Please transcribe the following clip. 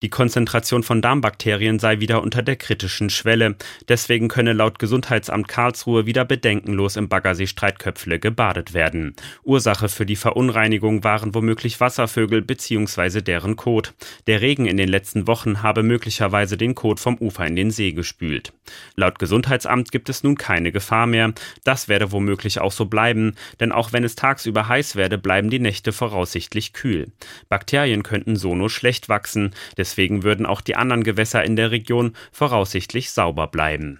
Die Konzentration von Darmbakterien sei wieder unter der kritischen Schwelle. Deswegen könne laut Gesundheitsamt Karlsruhe wieder bedenkenlos im Baggersee Streitköpfle gebadet werden. Ursache für die Verunreinigung waren womöglich Wasservögel bzw. deren Kot. Der Regen in den letzten Wochen habe möglicherweise den Kot vom Ufer in den See gespült. Laut Gesundheitsamt gibt es nun keine Gefahr mehr. Das werde womöglich auch so bleiben, denn auch wenn es tagsüber heiß werde, bleiben die Nächte voraussichtlich kühl. Bakterien könnten so nur schlecht wachsen. Deswegen würden auch die anderen Gewässer in der Region voraussichtlich sauber bleiben.